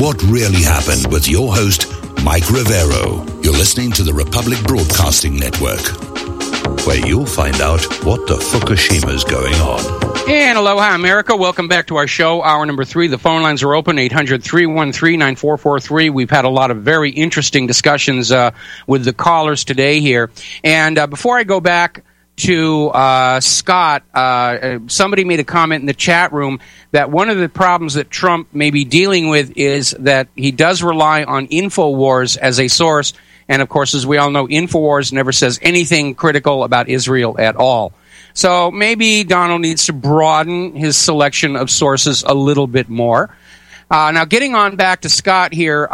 what really happened with your host, Mike Rivero. You're listening to the Republic Broadcasting Network, where you'll find out what the Fukushima's going on. And aloha, America. Welcome back to our show, hour number 3. The phone lines are open, 800-313-9443. We've had a lot of very interesting discussions with the callers today here. And before I go back to Scott, somebody made a comment in the chat room that one of the problems that Trump may be dealing with is that he does rely on InfoWars as a source. And, of course, as we all know, InfoWars never says anything critical about Israel at all. So maybe Donald needs to broaden his selection of sources a little bit more. Now, getting on back to Scott here,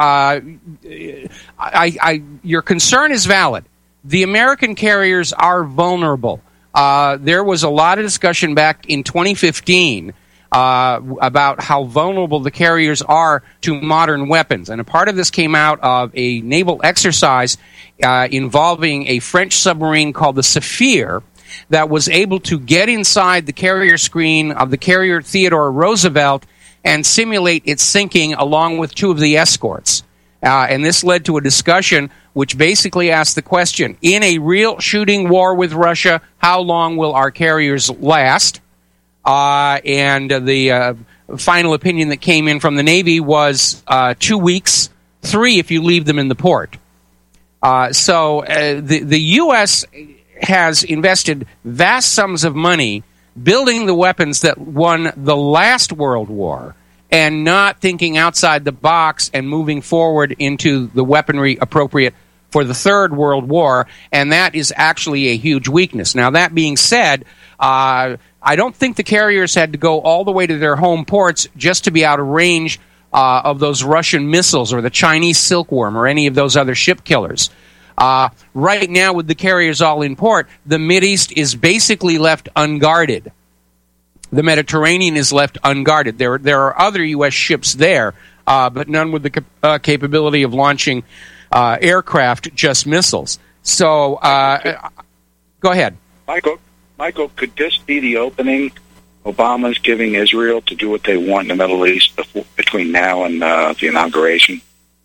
your concern is valid. The American carriers are vulnerable. There was a lot of discussion back in 2015 about how vulnerable the carriers are to modern weapons. And a part of this came out of a naval exercise involving a French submarine called the Saphir that was able to get inside the carrier screen of the carrier Theodore Roosevelt and simulate its sinking along with 2 of the escorts. And this led to a discussion which basically asked the question, in a real shooting war with Russia, how long will our carriers last? And the final opinion that came in from the Navy was 2 weeks, 3 if you leave them in the port. So the U.S. has invested vast sums of money building the weapons that won the last World War and not thinking outside the box and moving forward into the weaponry appropriate for the Third World War, and that is actually a huge weakness. Now, that being said, I don't think the carriers had to go all the way to their home ports just to be out of range of those Russian missiles or the Chinese Silkworm or any of those other ship killers. Right now, with the carriers all in port, the Mideast is basically left unguarded. The Mediterranean is left unguarded. There are other U.S. ships there, but none with the capability of launching aircraft, just missiles. So, go ahead. Michael, could this be the opening? Obama's giving Israel to do what they want in the Middle East between now and the inauguration?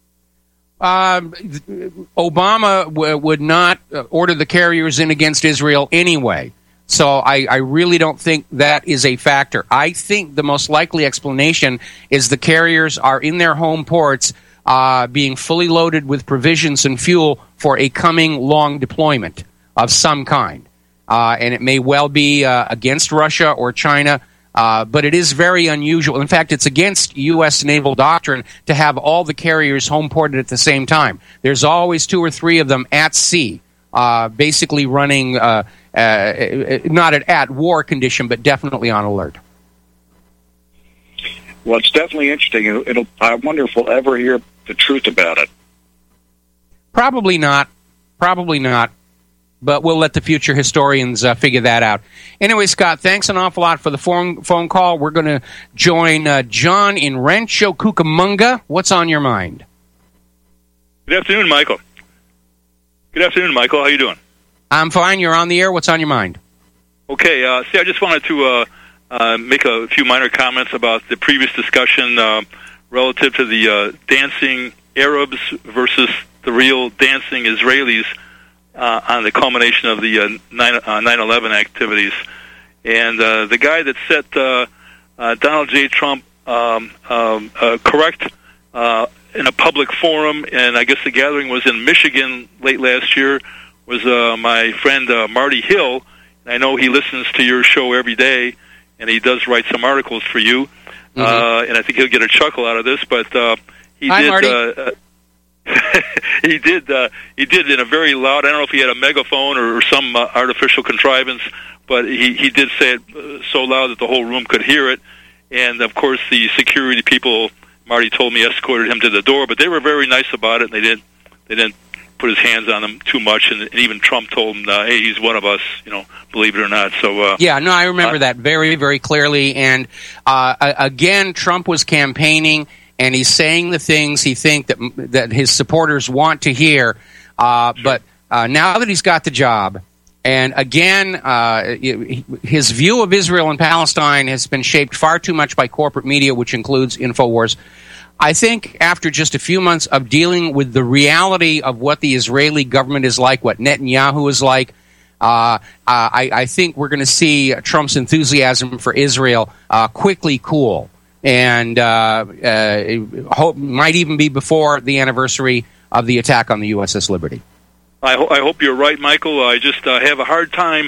Obama would not order the carriers in against Israel anyway. So I really don't think that is a factor. I think the most likely explanation is the carriers are in their home ports being fully loaded with provisions and fuel for a coming long deployment of some kind. And it may well be against Russia or China, but it is very unusual. In fact, it's against U.S. naval doctrine to have all the carriers home ported at the same time. There's always 2 or 3 of them at sea, basically running, not at war condition, but definitely on alert. Well, it's definitely interesting. I wonder if we'll ever hear the truth about it. Probably not. But we'll let the future historians figure that out. Anyway, Scott, thanks an awful lot for the phone call. We're going to join John in Rancho Cucamonga. What's on your mind? Good afternoon, Michael. How you doing? I'm fine. You're on the air. What's on your mind? Okay. I just wanted to make a few minor comments about the previous discussion relative to the dancing Arabs versus the real dancing Israelis on the culmination of the 9/11 activities. And the guy that set Donald J. Trump correct in a public forum, and I guess the gathering was in Michigan late last year, was my friend Marty Hill. I know he listens to your show every day, and he does write some articles for you. Mm-hmm. And I think he'll get a chuckle out of this, but he Hi, did... Marty. He did in a very loud, I don't know if he had a megaphone or some artificial contrivance, but he did say it so loud that the whole room could hear it. And, of course, the security people, Marty told me, escorted him to the door, but they were very nice about it, and they didn't put his hands on him too much, and even Trump told him, hey, he's one of us, believe it or not. So yeah, no, I remember that very, very clearly. And again, Trump was campaigning, and he's saying the things he thinks that his supporters want to hear. But now that he's got the job, and again, his view of Israel and Palestine has been shaped far too much by corporate media, which includes InfoWars. I think after just a few months of dealing with the reality of what the Israeli government is like, what Netanyahu is like, I think we're going to see Trump's enthusiasm for Israel quickly cool. And might even be before the anniversary of the attack on the USS Liberty. I hope you're right, Michael. I just have a hard time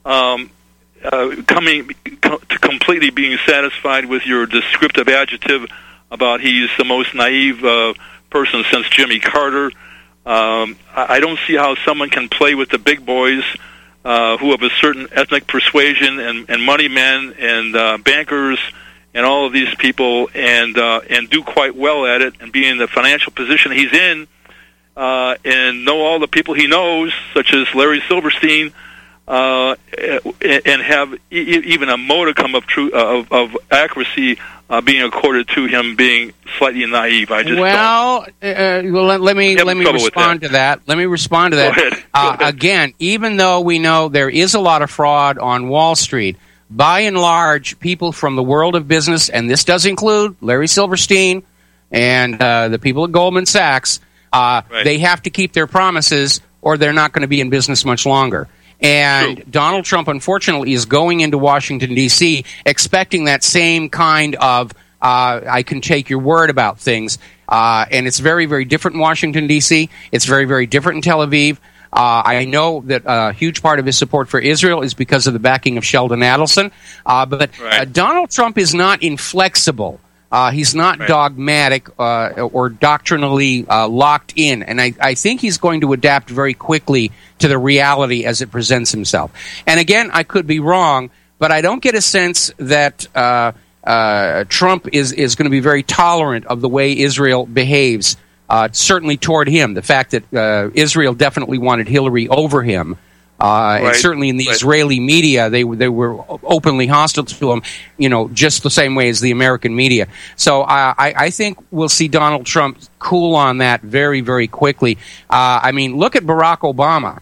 coming to completely being satisfied with your descriptive adjective about he's the most naive person since Jimmy Carter. I don't see how someone can play with the big boys who have a certain ethnic persuasion and money men and bankers and all of these people and do quite well at it and be in the financial position he's in and know all the people he knows, such as Larry Silverstein, and have even a modicum of accuracy being accorded to him being slightly naive. I just let me respond to that. Let me respond to that. Go ahead. Again, even though we know there is a lot of fraud on Wall Street, by and large, people from the world of business, and this does include Larry Silverstein and the people at Goldman Sachs, they have to keep their promises or they're not going to be in business much longer. And True. Donald Trump, unfortunately, is going into Washington, D.C., expecting that same kind of I can take your word about things. And it's very, very different in Washington, D.C. It's very, very different in Tel Aviv. I know that a huge part of his support for Israel is because of the backing of Sheldon Adelson. But Donald Trump is not inflexible. He's not dogmatic or doctrinally locked in. And I think he's going to adapt very quickly to the reality as it presents himself. And again, I could be wrong, but I don't get a sense that Trump is going to be very tolerant of the way Israel behaves, certainly toward him. The fact that Israel definitely wanted Hillary over him. And certainly in the Israeli media, they were openly hostile to him, just the same way as the American media. So I think we'll see Donald Trump cool on that very, very quickly. Look at Barack Obama.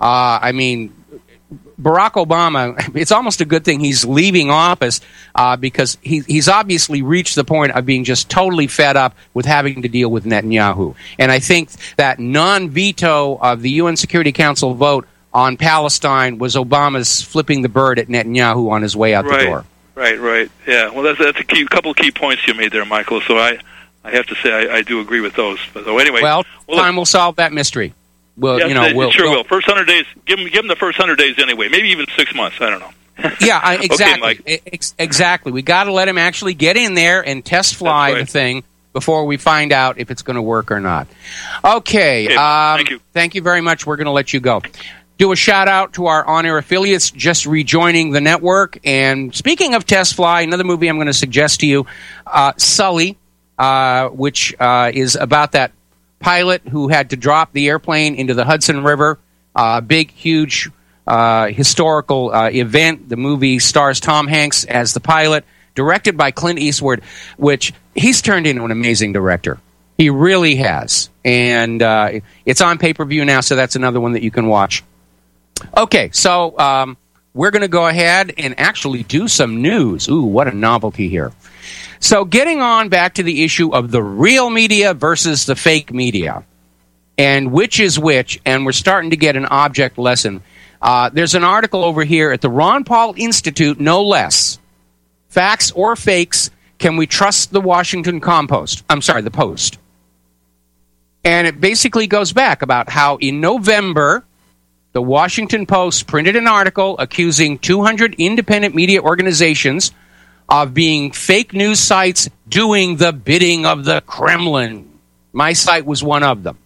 Barack Obama, it's almost a good thing he's leaving office because he's obviously reached the point of being just totally fed up with having to deal with Netanyahu. And I think that non-veto of the UN Security Council vote on Palestine was Obama's flipping the bird at Netanyahu on his way out the door. Right. Yeah. Well, that's a couple of key points you made there, Michael. So I have to say I do agree with those. But anyway, time will solve that mystery. Well, yes, it sure will. First 100 days. Give them the first 100 days anyway. Maybe even 6 months. I don't know. Yeah, exactly. Okay, exactly. We got to let him actually get in there and test fly the thing before we find out if it's going to work or not. Okay. Thank you. Thank you very much. We're going to let you go. Do a shout-out to our on-air affiliates just rejoining the network. And speaking of Test Fly, another movie I'm going to suggest to you, Sully, which is about that pilot who had to drop the airplane into the Hudson River. Big, huge historical event. The movie stars Tom Hanks as the pilot, directed by Clint Eastwood, which he's turned into an amazing director. He really has. And it's on pay-per-view now, so that's another one that you can watch. Okay, so we're going to go ahead and actually do some news. Ooh, what a novelty here. So getting on back to the issue of the real media versus the fake media, and which is which, and we're starting to get an object lesson. There's an article over here at the Ron Paul Institute, no less. Facts or fakes, can we trust the Washington the Post? And it basically goes back about how in November, the Washington Post printed an article accusing 200 independent media organizations of being fake news sites doing the bidding of the Kremlin. My site was one of them.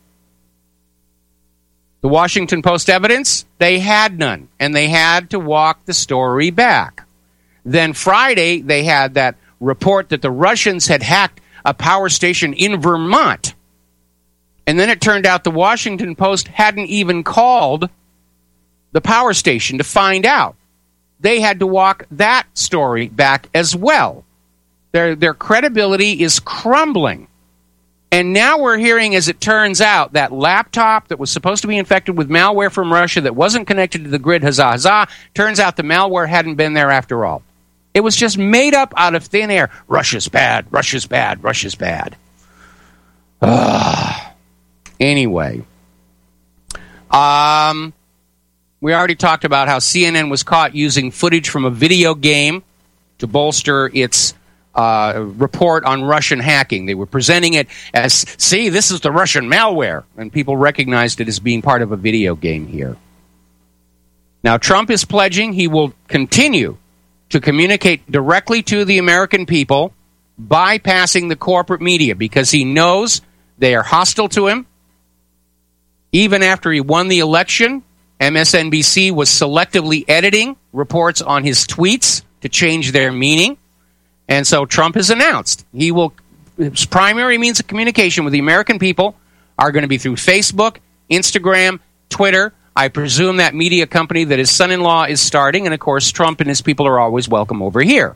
The Washington Post evidence? They had none, and they had to walk the story back. Then Friday, they had that report that the Russians had hacked a power station in Vermont. And then it turned out the Washington Post hadn't even called the power station to find out. They had to walk that story back as well. Their credibility is crumbling. And now we're hearing, as it turns out, that laptop that was supposed to be infected with malware from Russia that wasn't connected to the grid, huzzah, turns out the malware hadn't been there after all. It was just made up out of thin air. Russia's bad, Russia's bad, Russia's bad. Anyway, we already talked about how CNN was caught using footage from a video game to bolster its report on Russian hacking. They were presenting it as, see, this is the Russian malware, and people recognized it as being part of a video game here. Now, Trump is pledging he will continue to communicate directly to the American people, bypassing the corporate media, because he knows they are hostile to him. Even after he won the election, MSNBC was selectively editing reports on his tweets to change their meaning. And so Trump has announced his primary means of communication with the American people are going to be through Facebook, Instagram, Twitter. I presume that media company that his son-in-law is starting, and of course Trump and his people are always welcome over here.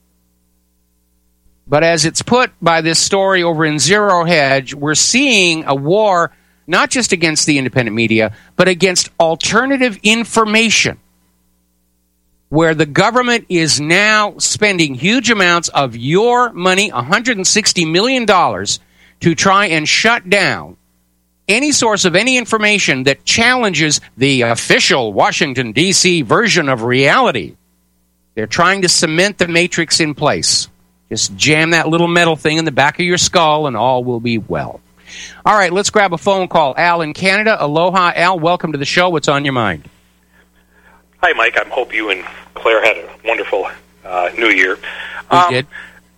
But as it's put by this story over in Zero Hedge, we're seeing a war not just against the independent media, but against alternative information, where the government is now spending huge amounts of your money, $160 million, to try and shut down any source of any information that challenges the official Washington, D.C. version of reality. They're trying to cement the matrix in place. Just jam that little metal thing in the back of your skull and all will be well. All right, let's grab a phone call. Al in Canada. Aloha, Al. Welcome to the show. What's on your mind? Hi, Mike. I hope you and Claire had a wonderful New Year. We did.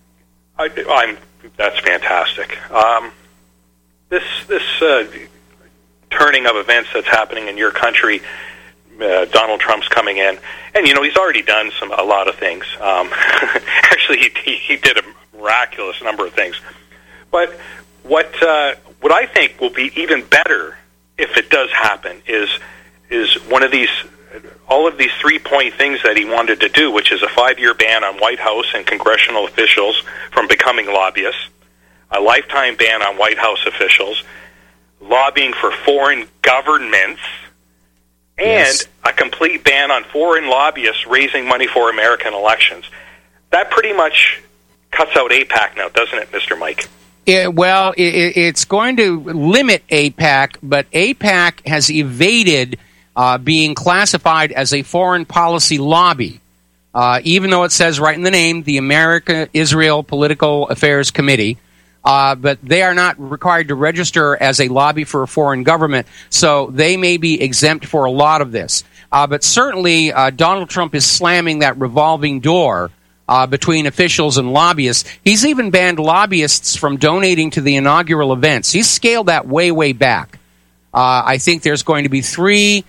That's fantastic. This turning of events that's happening in your country, Donald Trump's coming in, and he's already done a lot of things. Actually, he did a miraculous number of things. But what I think will be even better if it does happen is one of these. All of these 3-point things that he wanted to do, which is a 5-year ban on White House and congressional officials from becoming lobbyists, a lifetime ban on White House officials, lobbying for foreign governments, and a complete ban on foreign lobbyists raising money for American elections. That pretty much cuts out AIPAC now, doesn't it, Mr. Mike? It's going to limit AIPAC, but AIPAC has evaded being classified as a foreign policy lobby, even though it says right in the name, the America-Israel Political Affairs Committee. But they are not required to register as a lobby for a foreign government, so they may be exempt for a lot of this. But certainly, Donald Trump is slamming that revolving door between officials and lobbyists. He's even banned lobbyists from donating to the inaugural events. He's scaled that way, way back. I think there's going to be 3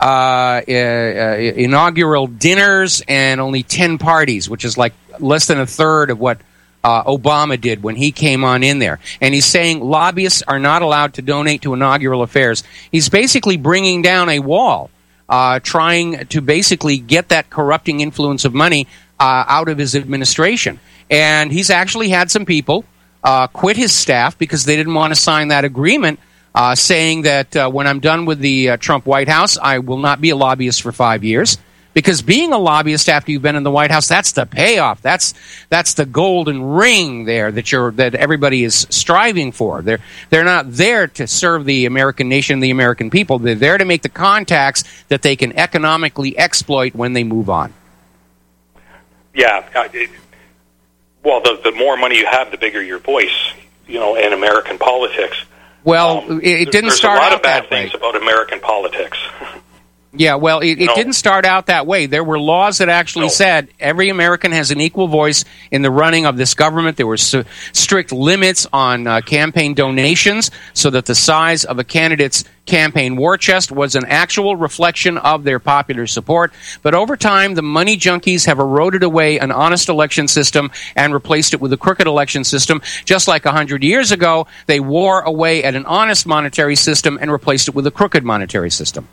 inaugural dinners and only 10 parties, which is like less than a third of what Obama did when he came on in there. And he's saying lobbyists are not allowed to donate to inaugural affairs. He's basically bringing down a wall, trying to basically get that corrupting influence of money out of his administration. And he's actually had some people quit his staff because they didn't want to sign that agreement, saying that when I'm done with the Trump White House, I will not be a lobbyist for 5 years. Because being a lobbyist after you've been in the White House, that's the payoff. That's the golden ring there that everybody is striving for. They're not there to serve the American nation, the American people. They're there to make the contacts that they can economically exploit when they move on. Yeah. Well, the more money you have, the bigger your voice, in American politics. Well, it didn't start out that way. There's a lot of bad things about American politics. Yeah, well, it didn't start out that way. There were laws that actually said every American has an equal voice in the running of this government. There were strict limits on campaign donations so that the size of a candidate's campaign war chest was an actual reflection of their popular support. But over time, the money junkies have eroded away an honest election system and replaced it with a crooked election system. Just like 100 years ago, they wore away at an honest monetary system and replaced it with a crooked monetary system.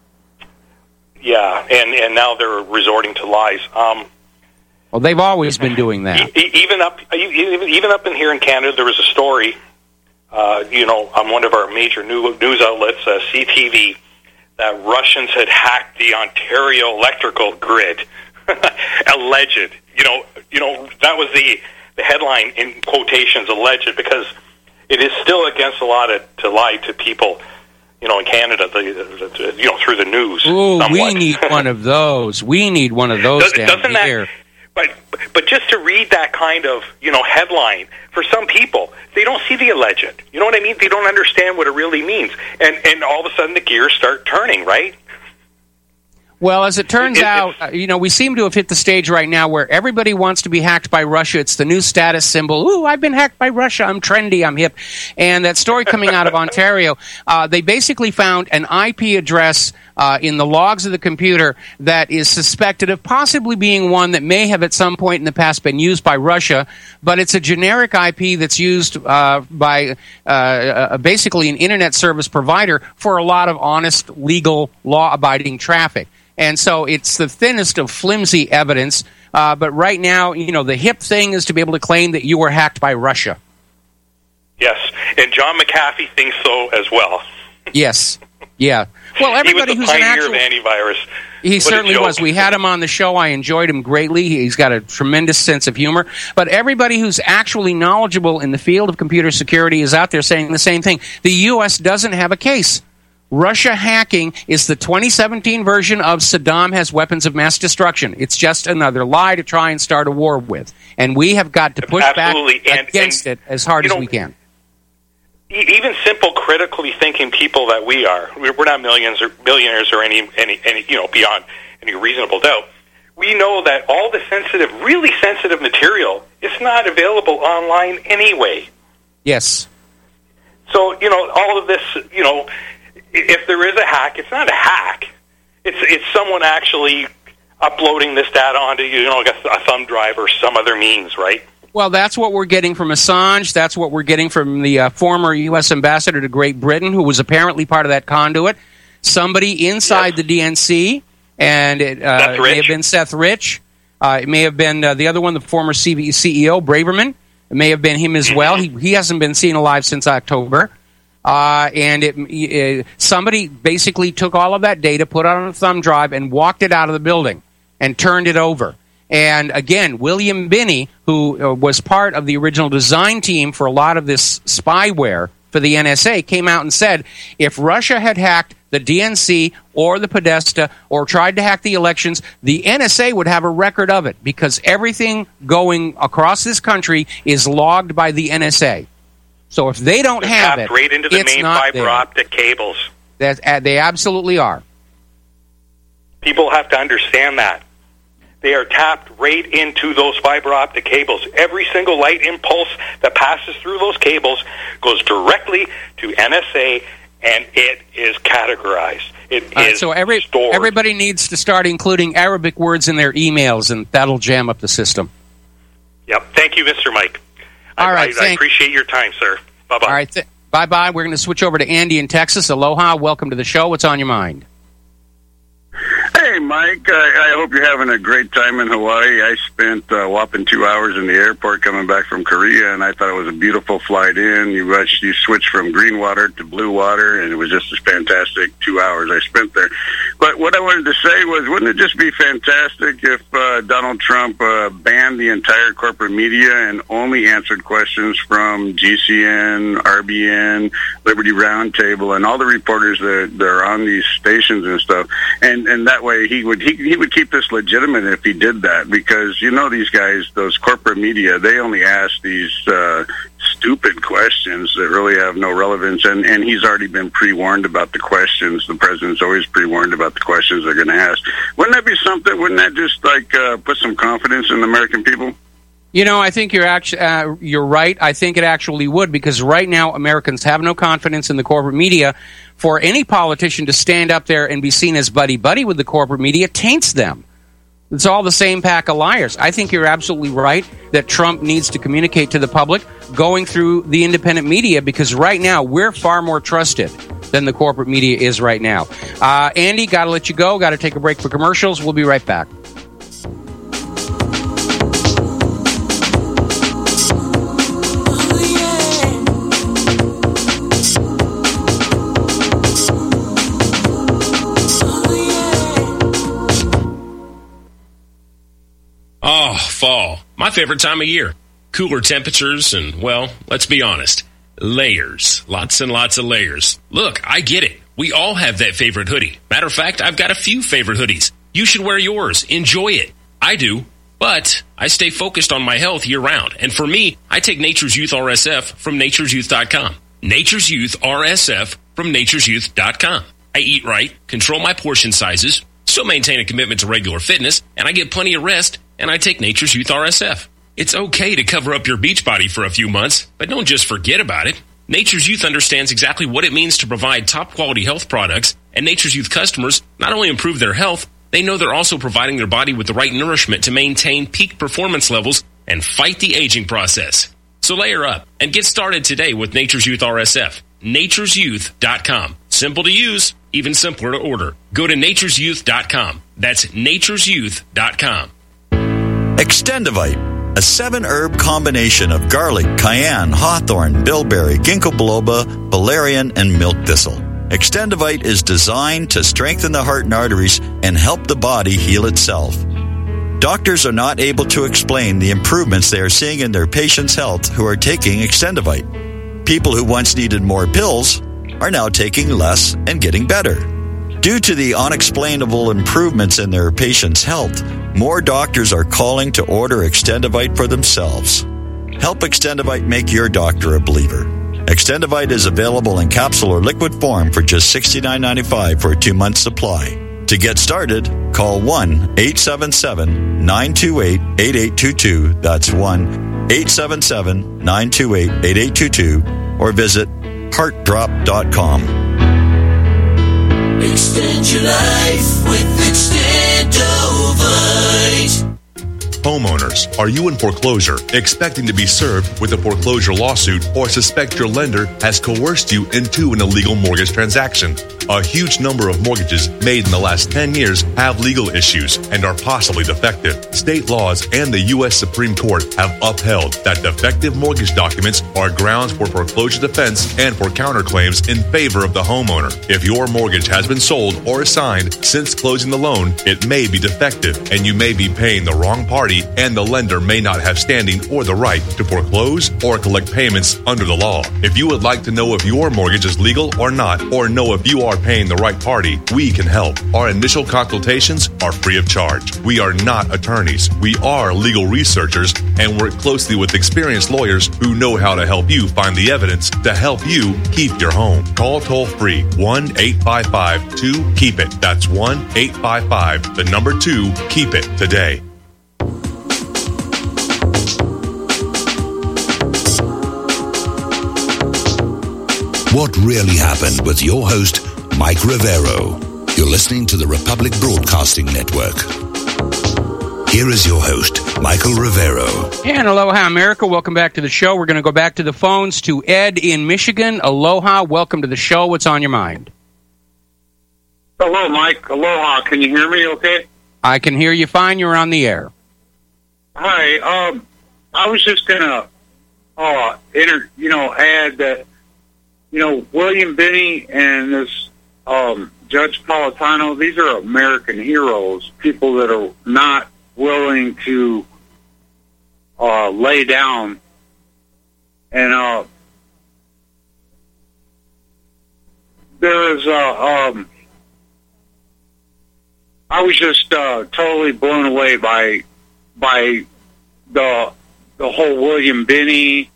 Yeah, and now they're resorting to lies. Well, they've always been doing that. Even up in here in Canada, there was a story, on one of our major news outlets, CTV, that Russians had hacked the Ontario electrical grid. Alleged. That was the headline in quotations, alleged, because it is still against the law to lie to people, in Canada, through the news. Ooh, somewhat. we need one of those. We need one of those down here. But just to read that kind of, headline, for some people, they don't see the alleged. You know what I mean? They don't understand what it really means. And all of a sudden the gears start turning, right? Well, as it turns out, we seem to have hit the stage right now where everybody wants to be hacked by Russia. It's the new status symbol. Ooh, I've been hacked by Russia. I'm trendy. I'm hip. And that story coming out of Ontario, they basically found an IP address in the logs of the computer that is suspected of possibly being one that may have at some point in the past been used by Russia, but it's a generic IP that's used by basically an internet service provider for a lot of honest, legal, law-abiding traffic. And so it's the thinnest of flimsy evidence. But right now, the hip thing is to be able to claim that you were hacked by Russia. Yes, and John McAfee thinks so as well. Yes, yeah. Well, everybody he was the pioneer of antivirus. He certainly was. We had him on the show. I enjoyed him greatly. He's got a tremendous sense of humor. But everybody who's actually knowledgeable in the field of computer security is out there saying the same thing. The U.S. doesn't have a case. Russia hacking is the 2017 version of Saddam has weapons of mass destruction. It's just another lie to try and start a war with. And we have got to push back against it as hard as we can. Even simple, critically thinking people that we are, we're not millionaires or any beyond any reasonable doubt. We know that all the really sensitive material is not available online anyway. Yes. So, all of this, if there is a hack, it's not a hack. It's someone actually uploading this data onto, a thumb drive or some other means, right? Well, that's what we're getting from Assange. That's what we're getting from the former U.S. ambassador to Great Britain, who was apparently part of that conduit. Somebody inside the DNC, and it may have been Seth Rich. It may have been the other one, the former CEO, Braverman. It may have been him as well. He hasn't been seen alive since October. And somebody basically took all of that data, put it on a thumb drive, and walked it out of the building and turned it over. And again, William Binney, who was part of the original design team for a lot of this spyware for the NSA, came out and said, if Russia had hacked the DNC or the Podesta or tried to hack the elections, the NSA would have a record of it because everything going across this country is logged by the NSA. So if they don't have it, right into the main fiber optic cables. They absolutely are. People have to understand that. They are tapped right into those fiber optic cables. Every single light impulse that passes through those cables goes directly to NSA, and it is categorized. It is stored. Everybody needs to start including Arabic words in their emails, and that'll jam up the system. Yep. Thank you, Mr. Mike. All right. I appreciate your time, sir. Bye-bye. All right. Bye-bye. We're going to switch over to Andy in Texas. Aloha. Welcome to the show. What's on your mind? Hey, Mike. I hope you're having a great time in Hawaii. I spent a whopping 2 hours in the airport coming back from Korea, and I thought it was a beautiful flight in. You switched from green water to blue water, and it was just a fantastic 2 hours I spent there. But what I wanted to say was, wouldn't it just be fantastic if Donald Trump banned the entire corporate media and only answered questions from GCN, RBN, Liberty Roundtable, and all the reporters that are on these stations and stuff, and that way he would keep this legitimate if he did that, because these guys, those corporate media, they only ask these stupid questions that really have no relevance, and he's already been pre-warned about the questions. The president's always pre-warned about the questions they're going to ask. Wouldn't that be something? Wouldn't that just put some confidence in the American people? I think you're right. I think it actually would, because right now Americans have no confidence in the corporate media. For any politician to stand up there and be seen as buddy-buddy with the corporate media taints them. It's all the same pack of liars. I think you're absolutely right that Trump needs to communicate to the public going through the independent media, because right now we're far more trusted than the corporate media is right now. Andy, got to let you go. Got to take a break for commercials. We'll be right back. Oh, fall. My favorite time of year. Cooler temperatures and, well, let's be honest. Layers. Lots and lots of layers. Look, I get it. We all have that favorite hoodie. Matter of fact, I've got a few favorite hoodies. You should wear yours. Enjoy it. I do. But I stay focused on my health year-round. And for me, I take Nature's Youth RSF from nature'syouth.com. Nature's Youth RSF from nature'syouth.com. I eat right, control my portion sizes, still maintain a commitment to regular fitness, and I get plenty of rest, and I take Nature's Youth RSF. It's okay to cover up your beach body for a few months, but don't just forget about it. Nature's Youth understands exactly what it means to provide top-quality health products, and Nature's Youth customers not only improve their health, they know they're also providing their body with the right nourishment to maintain peak performance levels and fight the aging process. So layer up and get started today with Nature's Youth RSF. nature'syouth.com. Simple to use, even simpler to order. Go to nature'syouth.com. That's nature'syouth.com. Extendivite, a 7-herb combination of garlic, cayenne, hawthorn, bilberry, ginkgo biloba, valerian, and milk thistle. Extendivite is designed to strengthen the heart and arteries and help the body heal itself. Doctors are not able to explain the improvements they are seeing in their patients' health who are taking Extendivite. People who once needed more pills are now taking less and getting better. Due to the unexplainable improvements in their patients' health, more doctors are calling to order Extendivite for themselves. Help Extendivite make your doctor a believer. Extendivite is available in capsule or liquid form for just $69.95 for a 2-month supply. To get started, call 1-877-928-8822. That's 1-877-928-8822. Or visit heartdrop.com. Extend your life with Extendovite. Homeowners, are you in foreclosure, expecting to be served with a foreclosure lawsuit, or suspect your lender has coerced you into an illegal mortgage transaction? A huge number of mortgages made in the last 10 years have legal issues and are possibly defective. State laws and the U.S. Supreme Court have upheld that defective mortgage documents are grounds for foreclosure defense and for counterclaims in favor of the homeowner. If your mortgage has been sold or assigned since closing the loan, it may be defective and you may be paying the wrong party, and the lender may not have standing or the right to foreclose or collect payments under the law. If you would like to know if your mortgage is legal or not, or know if you are paying the right party, we can help. Our initial consultations are free of charge. We are not attorneys. We are legal researchers and work closely with experienced lawyers who know how to help you find the evidence to help you keep your home. Call toll-free 1-855-2-KEEP-IT. That's 1-855-2-KEEP-IT today. What really happened with your host, Mike Rivero. You're listening to the Republic Broadcasting Network. Here is your host, Michael Rivero. And aloha, America. Welcome back to the show. We're going to go back to the phones to Ed in Michigan. Aloha. Welcome to the show. What's on your mind? Hello, Mike. Aloha. Can you hear me okay? I can hear you fine. You're on the air. Hi. I was just going to add that, William Binney and this Judge Napolitano, these are American heroes, people that are not willing to lay down. And there's I was just totally blown away by the whole William Binney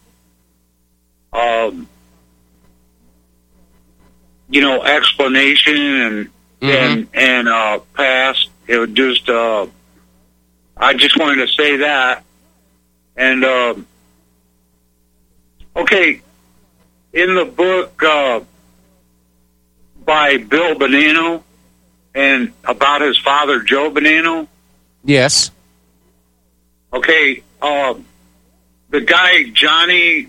explanation and past. It would just I just wanted to say that. And okay, in the book by Bill Bonanno and about his father Joe Bonanno. Yes. Okay, the guy Johnny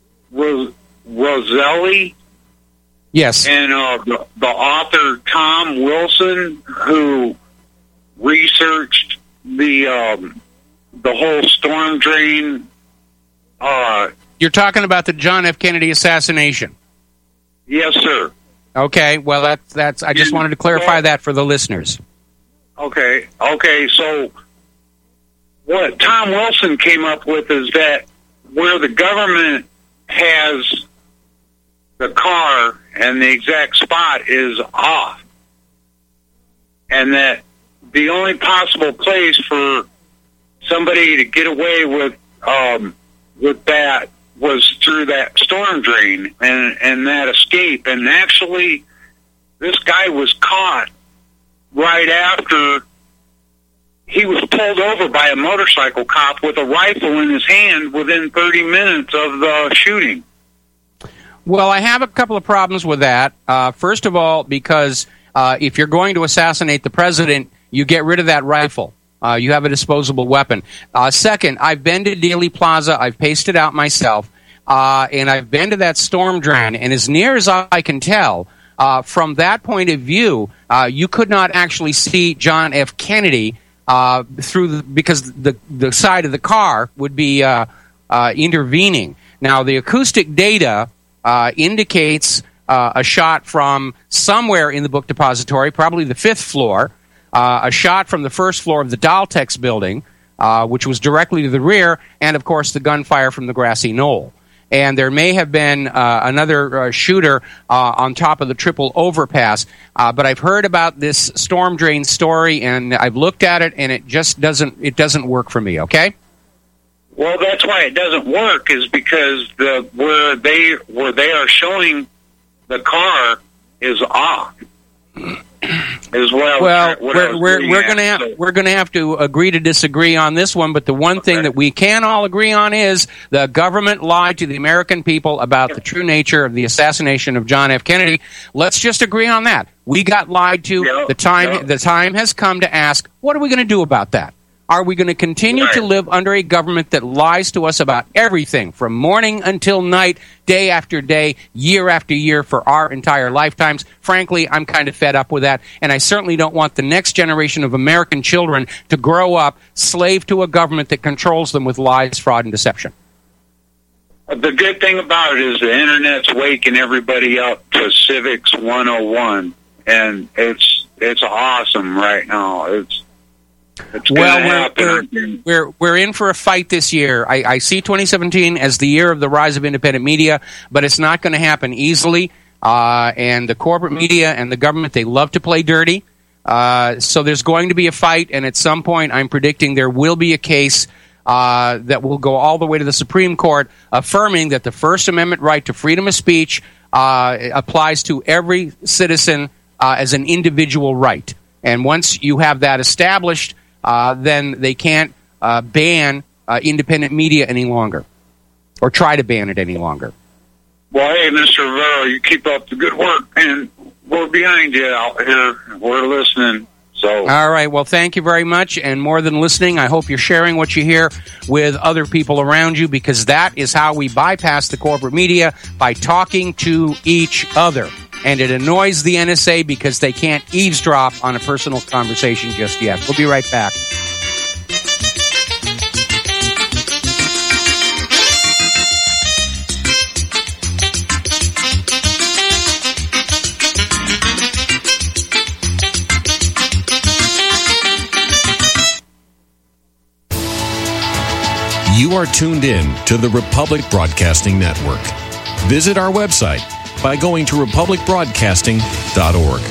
Roselli. Yes. And the author Tom Wilson, who researched the whole storm drain. You're talking about the John F. Kennedy assassination. Yes, sir. Okay. Well, that's. I just wanted to clarify that for the listeners. Okay. So what Tom Wilson came up with is that where the government has the car and the exact spot is off. And that the only possible place for somebody to get away with that was through that storm drain and that escape. And actually, this guy was caught right after he was pulled over by a motorcycle cop with a rifle in his hand within 30 minutes of the shooting. Well, I have a couple of problems with that. First of all, because if you're going to assassinate the president, you get rid of that rifle. You have a disposable weapon. Second, I've been to Dealey Plaza. I've pasted out myself. And I've been to that storm drain. And as near as I can tell, from that point of view, you could not actually see John F. Kennedy because the side of the car would be intervening. Now, the acoustic data indicates a shot from somewhere in the book depository, probably the 5th floor, a shot from the 1st floor of the Daltex building, which was directly to the rear, and, of course, the gunfire from the grassy knoll. And there may have been another shooter on top of the triple overpass. But I've heard about this storm drain story, and I've looked at it, and it just doesn't work for me, okay? Well, that's why it doesn't work, is because where they are showing the car is off. Is what we're going to have to agree to disagree on this one, but the one thing that we can all agree on is the government lied to the American people about the true nature of the assassination of John F. Kennedy. Let's just agree on that. We got lied to. The time has come to ask, what are we going to do about that? Are we going to continue to live under a government that lies to us about everything from morning until night, day after day, year after year for our entire lifetimes? Frankly, I'm kind of fed up with that, and I certainly don't want the next generation of American children to grow up slave to a government that controls them with lies, fraud, and deception. The good thing about it is the Internet's waking everybody up to Civics 101, and it's awesome right now. We're in for a fight this year. I see 2017 as the year of the rise of independent media, but it's not going to happen easily. And the corporate media and the government, they love to play dirty. So there's going to be a fight, and at some point I'm predicting there will be a case that will go all the way to the Supreme Court, affirming that the First Amendment right to freedom of speech applies to every citizen as an individual right. And once you have that established, then they can't ban independent media any longer, or try to ban it any longer. Well, hey, Mr. Rivera, you keep up the good work, and we're behind you out here. We're listening. So, all right. Well, thank you very much, and more than listening, I hope you're sharing what you hear with other people around you, because that is how we bypass the corporate media, by talking to each other. And it annoys the NSA because they can't eavesdrop on a personal conversation just yet. We'll be right back. You are tuned in to the Republic Broadcasting Network. Visit our website by going to republicbroadcasting.org.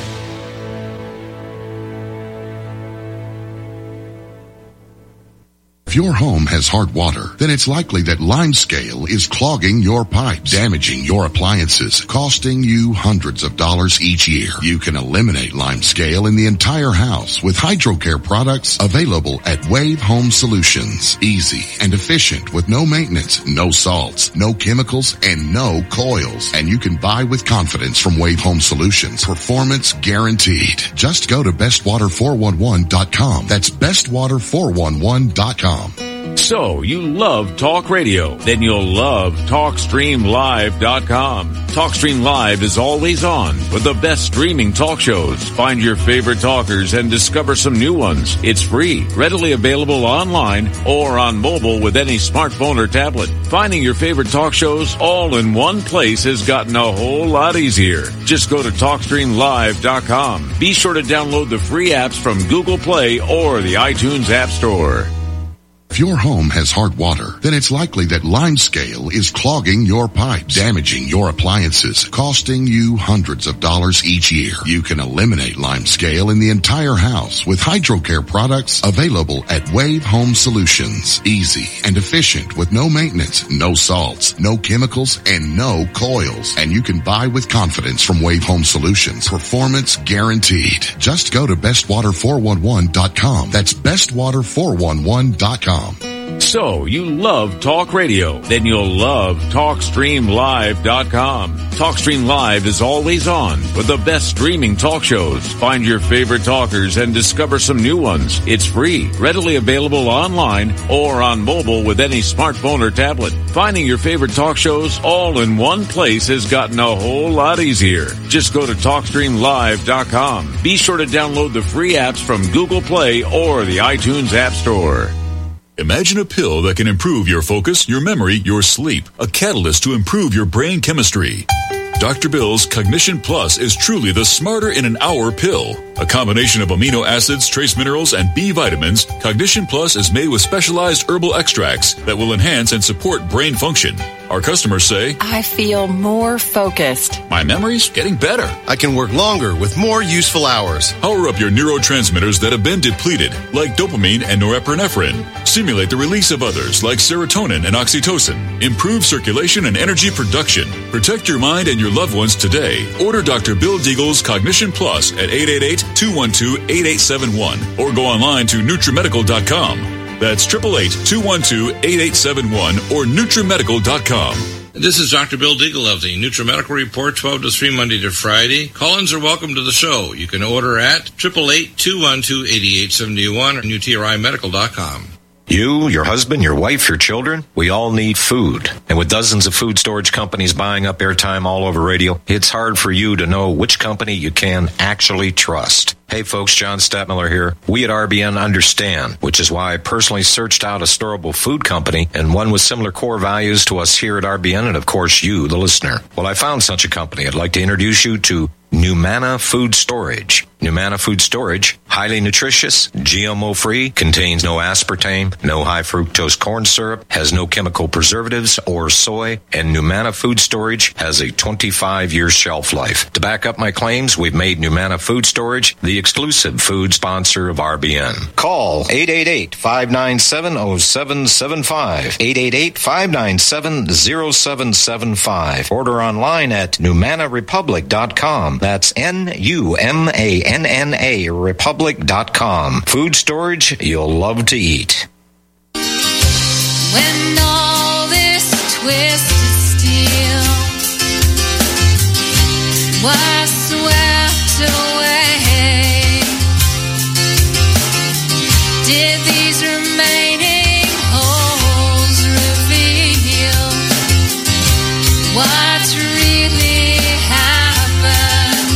If your home has hard water, then it's likely that limescale is clogging your pipes, damaging your appliances, costing you hundreds of dollars each year. You can eliminate limescale in the entire house with HydroCare products available at Wave Home Solutions. Easy and efficient with no maintenance, no salts, no chemicals, and no coils. And you can buy with confidence from Wave Home Solutions. Performance guaranteed. Just go to bestwater411.com. That's bestwater411.com. So, you love talk radio? Then you'll love TalkStreamLive.com. TalkStream Live is always on with the best streaming talk shows. Find your favorite talkers and discover some new ones. It's free, readily available online or on mobile with any smartphone or tablet. Finding your favorite talk shows all in one place has gotten a whole lot easier. Just go to TalkStreamLive.com. Be sure to download the free apps from Google Play or the iTunes App Store. If your home has hard water, then it's likely that Limescale is clogging your pipes, damaging your appliances, costing you hundreds of dollars each year. You can eliminate Limescale in the entire house with HydroCare products available at Wave Home Solutions. Easy and efficient with no maintenance, no salts, no chemicals, and no coils. And you can buy with confidence from Wave Home Solutions. Performance guaranteed. Just go to bestwater411.com. That's bestwater411.com. So, you love talk radio? Then you'll love TalkStreamLive.com. TalkStream Live is always on with the best streaming talk shows. Find your favorite talkers and discover some new ones. It's free, readily available online or on mobile with any smartphone or tablet. Finding your favorite talk shows all in one place has gotten a whole lot easier. Just go to TalkStreamLive.com. Be sure to download the free apps from Google Play or the iTunes App Store. Imagine a pill that can improve your focus, your memory, your sleep. A catalyst to improve your brain chemistry. Dr. Bill's Cognition Plus is truly the smarter in an hour pill. A combination of amino acids, trace minerals, and B vitamins, Cognition Plus is made with specialized herbal extracts that will enhance and support brain function. Our customers say, I feel more focused. My memory's getting better. I can work longer with more useful hours. Power up your neurotransmitters that have been depleted, like dopamine and norepinephrine. Stimulate the release of others, like serotonin and oxytocin. Improve circulation and energy production. Protect your mind and your loved ones today. Order Dr. Bill Deagle's Cognition Plus at 888-212-8871 or go online to NutriMedical.com. That's 888-212-8871 or NutriMedical.com. This is Dr. Bill Deagle of the NutriMedical Report, 12 to 3, Monday to Friday. Call-ins are welcome to the show. You can order at 888-212-8871 or NutriMedical.com. You, your husband, your wife, your children, we all need food. And with dozens of food storage companies buying up airtime all over radio, it's hard for you to know which company you can actually trust. Hey folks, John Stadtmiller here. We at RBN understand, which is why I personally searched out a storable food company and one with similar core values to us here at RBN and of course you, the listener. Well, I found such a company. I'd like to introduce you to Numana Food Storage. Numana Food Storage, highly nutritious, GMO-free, contains no aspartame, no high fructose corn syrup, has no chemical preservatives or soy, and Numana Food Storage has a 25-year shelf life. To back up my claims, we've made Numana Food Storage the exclusive food sponsor of RBN. Call 888-597-0775, 888-597-0775. Order online at NumanaRepublic.com. That's NUMANNA Republic.com. Food storage you'll love to eat. When all this twisted steel was swept away, did these remaining holes reveal what's really happened?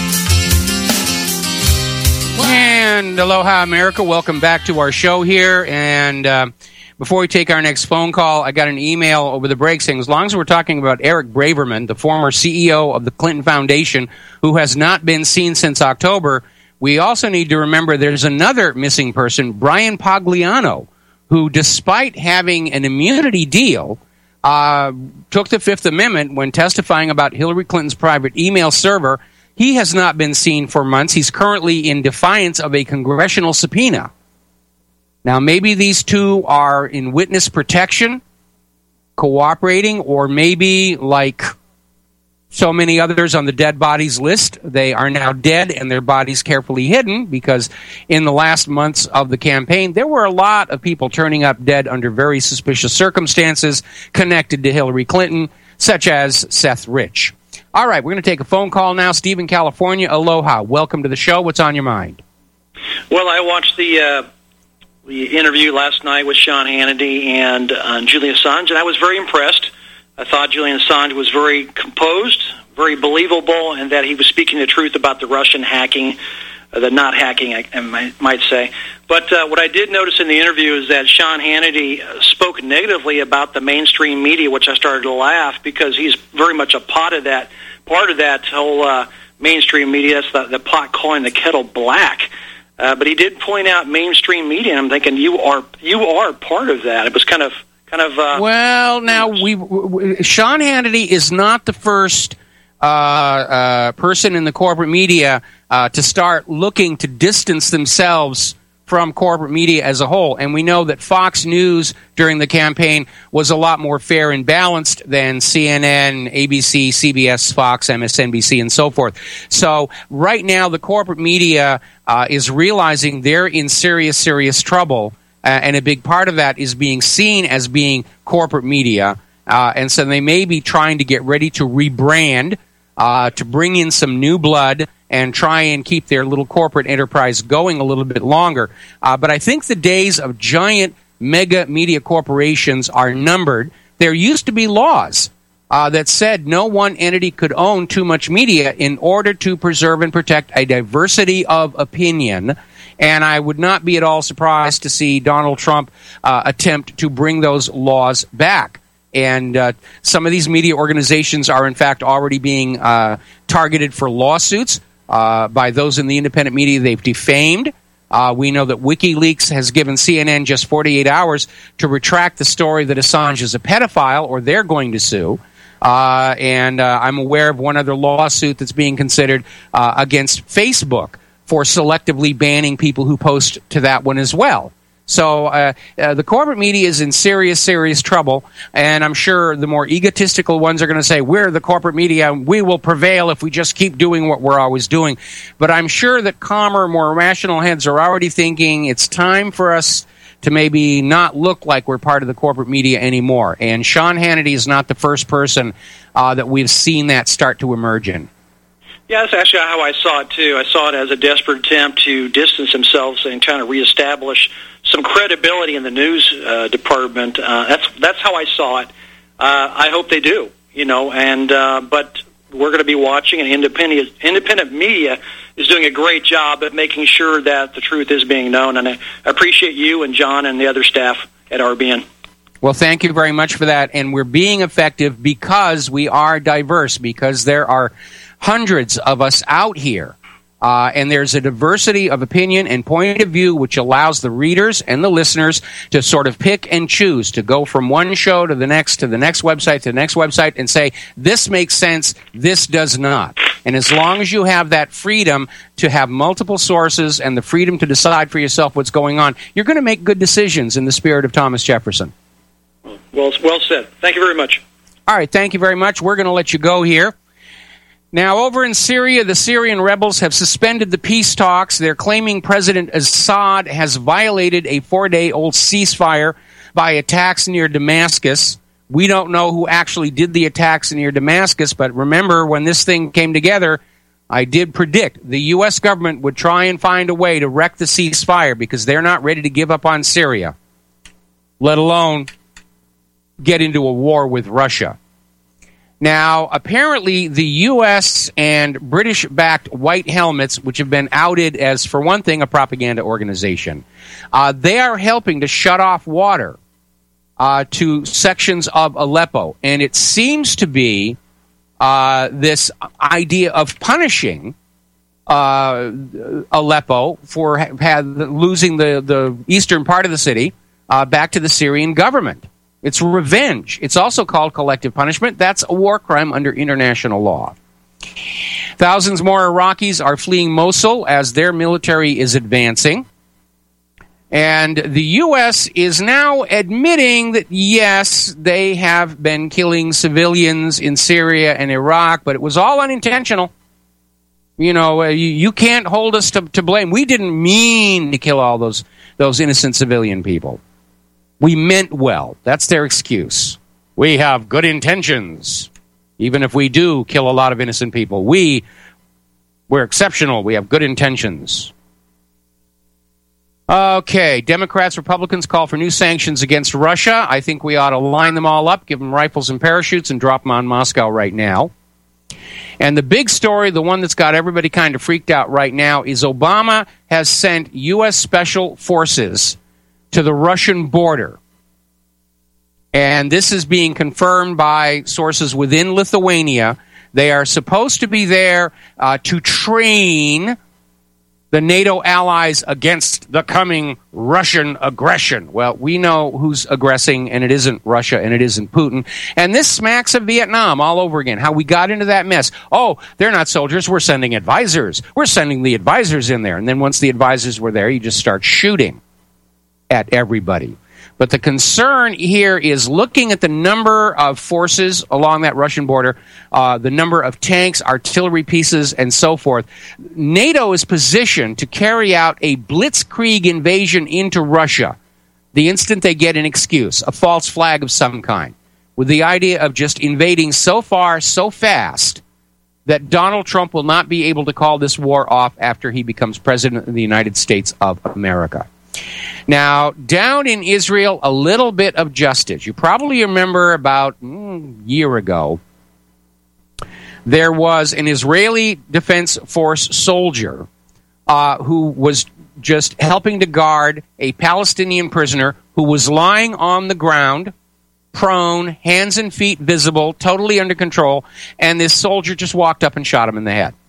And aloha, America. Welcome back to our show here. And before we take our next phone call, I got an email over the break saying, as long as we're talking about Eric Braverman, the former CEO of the Clinton Foundation, who has not been seen since October, we also need to remember there's another missing person, Brian Pagliano, who, despite having an immunity deal, took the Fifth Amendment when testifying about Hillary Clinton's private email server. He has not been seen for months. He's currently in defiance of a congressional subpoena. Now, maybe these two are in witness protection, cooperating, or maybe, like so many others on the dead bodies list, they are now dead and their bodies carefully hidden, because in the last months of the campaign, there were a lot of people turning up dead under very suspicious circumstances connected to Hillary Clinton, such as Seth Rich. All right, we're going to take a phone call now. Steve in California, aloha. Welcome to the show. What's on your mind? Well, I watched the interview last night with Sean Hannity and Julian Assange, and I was very impressed. I thought Julian Assange was very composed, very believable, and that he was speaking the truth about the Russian hacking, the not hacking, I might say. But what I did notice in the interview is that Sean Hannity spoke negatively about the mainstream media, which I started to laugh, because he's very much a part of that whole mainstream media. That's the pot calling the kettle black. But he did point out mainstream media, and I'm thinking you are part of that. It was kind of. Well, now Sean Hannity is not the first person in the corporate media to start looking to distance themselves from corporate media as a whole. And we know that Fox News during the campaign was a lot more fair and balanced than CNN, ABC, CBS, Fox, MSNBC, and so forth. So right now the corporate media is realizing they're in serious, serious trouble. And a big part of that is being seen as being corporate media. And so they may be trying to get ready to rebrand, to bring in some new blood and try and keep their little corporate enterprise going a little bit longer. But I think the days of giant mega media corporations are numbered. There used to be laws that said no one entity could own too much media in order to preserve and protect a diversity of opinion. And I would not be at all surprised to see Donald Trump attempt to bring those laws back. And some of these media organizations are, in fact, already being targeted for lawsuits by those in the independent media they've defamed. We know that WikiLeaks has given CNN just 48 hours to retract the story that Assange is a pedophile, or they're going to sue. And I'm aware of one other lawsuit that's being considered against Facebook for selectively banning people who post to that one as well. So the corporate media is in serious, serious trouble, and I'm sure the more egotistical ones are going to say, we're the corporate media, and we will prevail if we just keep doing what we're always doing. But I'm sure that calmer, more rational heads are already thinking it's time for us to maybe not look like we're part of the corporate media anymore. And Sean Hannity is not the first person that we've seen that start to emerge in. Yeah, that's actually how I saw it, too. I saw it as a desperate attempt to distance themselves and trying to reestablish some credibility in the news department. That's how I saw it. I hope they do, but we're going to be watching, and independent media is doing a great job at making sure that the truth is being known. And I appreciate you and John and the other staff at RBN. Well, thank you very much for that. And we're being effective because we are diverse, because there are hundreds of us out here. And there's a diversity of opinion and point of view which allows the readers and the listeners to sort of pick and choose, to go from one show to the next website, to the next website, and say, this makes sense, this does not. And as long as you have that freedom to have multiple sources and the freedom to decide for yourself what's going on, you're going to make good decisions in the spirit of Thomas Jefferson. Well said. Thank you very much. All right, thank you very much. We're going to let you go here. Now, over in Syria, the Syrian rebels have suspended the peace talks. They're claiming President Assad has violated a 4-day-old ceasefire by attacks near Damascus. We don't know who actually did the attacks near Damascus, but remember, when this thing came together, I did predict the U.S. government would try and find a way to wreck the ceasefire because they're not ready to give up on Syria, let alone get into a war with Russia. Now, apparently, the U.S. and British-backed White Helmets, which have been outed as, for one thing, a propaganda organization, they are helping to shut off water to sections of Aleppo. And it seems to be this idea of punishing Aleppo for losing the eastern part of the city back to the Syrian government. It's revenge. It's also called collective punishment. That's a war crime under international law. Thousands more Iraqis are fleeing Mosul as their military is advancing. And the U.S. is now admitting that, yes, they have been killing civilians in Syria and Iraq, but it was all unintentional. You can't hold us to blame. We didn't mean to kill all those innocent civilian people. We meant well. That's their excuse. We have good intentions. Even if we do kill a lot of innocent people, we're exceptional. We have good intentions. Okay, Democrats, Republicans call for new sanctions against Russia. I think we ought to line them all up, give them rifles and parachutes, and drop them on Moscow right now. And the big story, the one that's got everybody kind of freaked out right now, is Obama has sent U.S. Special Forces to the Russian border. And this is being confirmed by sources within Lithuania. They are supposed to be there to train the NATO allies against the coming Russian aggression. Well, we know who's aggressing, and it isn't Russia, and it isn't Putin. And this smacks of Vietnam all over again, how we got into that mess. Oh, they're not soldiers, we're sending advisors. We're sending the advisors in there. And then once the advisors were there, you just start shooting at everybody. But the concern here is looking at the number of forces along that Russian border, the number of tanks, artillery pieces, and so forth. NATO is positioned to carry out a blitzkrieg invasion into Russia the instant they get an excuse, a false flag of some kind, with the idea of just invading so far, so fast, that Donald Trump will not be able to call this war off after he becomes president of the United States of America. Now, down in Israel, a little bit of justice. You probably remember about a year ago, there was an Israeli Defense Force soldier who was just helping to guard a Palestinian prisoner who was lying on the ground, prone, hands and feet visible, totally under control, and this soldier just walked up and shot him in the head.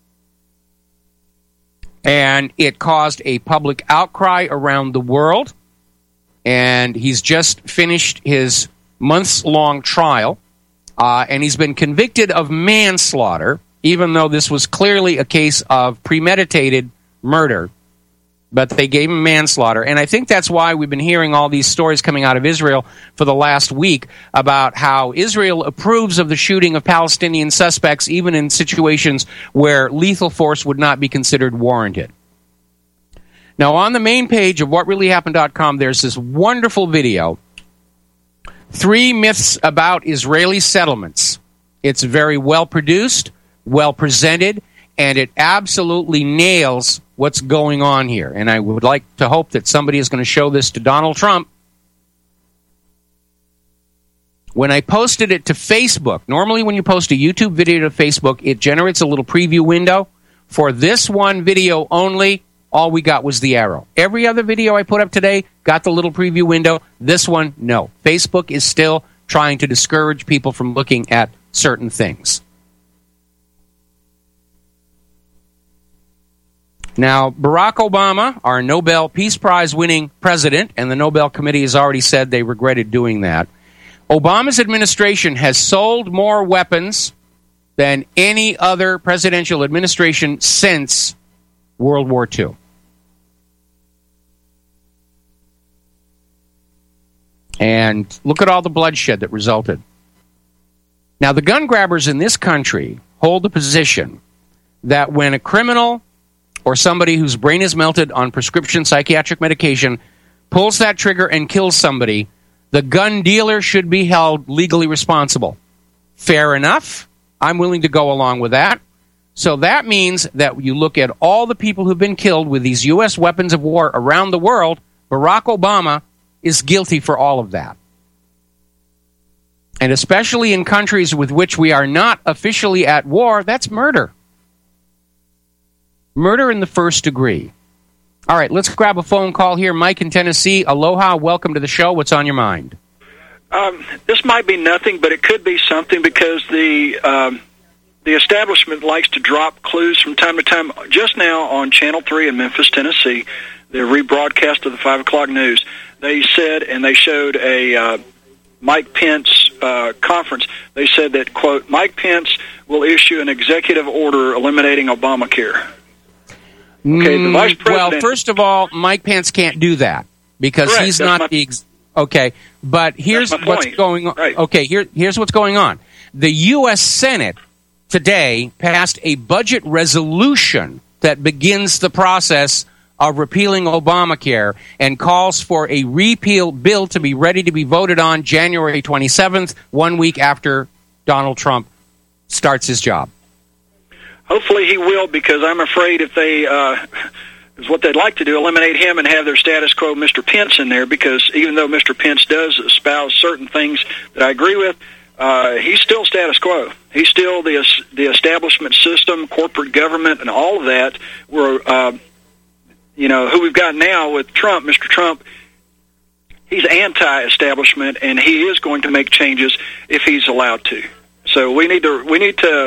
And it caused a public outcry around the world. And he's just finished his months-long trial. And he's been convicted of manslaughter, even though this was clearly a case of premeditated murder. But they gave him manslaughter. And I think that's why we've been hearing all these stories coming out of Israel for the last week about how Israel approves of the shooting of Palestinian suspects, even in situations where lethal force would not be considered warranted. Now, on the main page of whatreallyhappened.com, there's this wonderful video, 3 myths about Israeli settlements. It's very well produced, well presented, and it absolutely nails what's going on here. And I would like to hope that somebody is going to show this to Donald Trump. When I posted it to Facebook, normally when you post a YouTube video to Facebook, it generates a little preview window. For this one video only, all we got was the arrow. Every other video I put up today got the little preview window. This one, no. Facebook is still trying to discourage people from looking at certain things. Now, Barack Obama, our Nobel Peace Prize winning president, and the Nobel Committee has already said they regretted doing that, Obama's administration has sold more weapons than any other presidential administration since World War II. And look at all the bloodshed that resulted. Now, the gun grabbers in this country hold the position that when a criminal or somebody whose brain is melted on prescription psychiatric medication pulls that trigger and kills somebody, the gun dealer should be held legally responsible. Fair enough. I'm willing to go along with that. So that means that you look at all the people who've been killed with these U.S. weapons of war around the world, Barack Obama is guilty for all of that. And especially in countries with which we are not officially at war, that's murder. Murder in the first degree. All right, let's grab a phone call here. Mike in Tennessee. Aloha, welcome to the show. What's on your mind? This might be nothing, but it could be something because the establishment likes to drop clues from time to time. Just now on Channel 3 in Memphis, Tennessee, the rebroadcast of the 5 o'clock news, they said, and they showed a Mike Pence conference. They said that, quote, Mike Pence will issue an executive order eliminating Obamacare. Okay, the vice president... Well, first of all, Mike Pence can't do that because Correct. he's not the... Okay, but here's what's going on. Right. Okay, here's what's going on. The U.S. Senate today passed a budget resolution that begins the process of repealing Obamacare and calls for a repeal bill to be ready to be voted on January 27th, 1 week after Donald Trump starts his job. Hopefully he will, because I'm afraid if they, is what they'd like to do, eliminate him and have their status quo Mr. Pence in there, because even though Mr. Pence does espouse certain things that I agree with, he's still status quo. He's still the establishment system, corporate government, and all of that. Where, who we've got now with Trump, Mr. Trump, he's anti-establishment, and he is going to make changes if he's allowed to. So we need to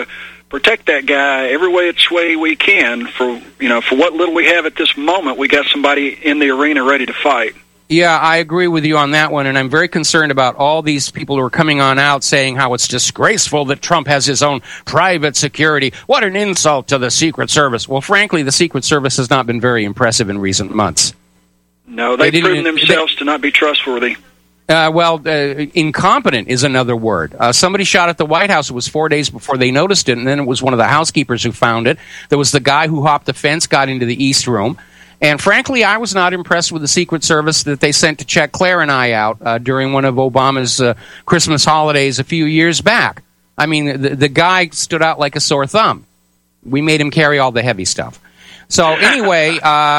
protect that guy every way we can. For what little we have at this moment, we got somebody in the arena ready to fight. Yeah, I agree with you on that one, and I'm very concerned about all these people who are coming on out saying how it's disgraceful that Trump has his own private security. What an insult to the Secret Service. Well, frankly, the Secret Service has not been very impressive in recent months. No, they've proven themselves to not be trustworthy. Incompetent is another word. Somebody shot at the White House. It was 4 days before they noticed it, and then it was one of the housekeepers who found it. There was the guy who hopped the fence, got into the East Room. And frankly, I was not impressed with the Secret Service that they sent to check Claire and I out during one of Obama's Christmas holidays a few years back. I mean, the guy stood out like a sore thumb. We made him carry all the heavy stuff. So anyway,